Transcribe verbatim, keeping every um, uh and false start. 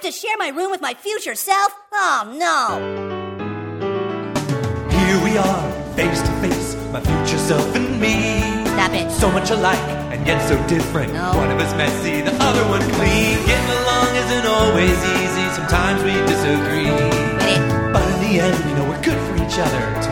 have to share my room with my future self? Oh, no. Here we are, face to face, my future self and me. Stop it. So much alike, and yet so different. No. One of us messy, the other one clean. Getting along isn't always easy, sometimes we disagree. Get it. But in the end, we know we're good for each other.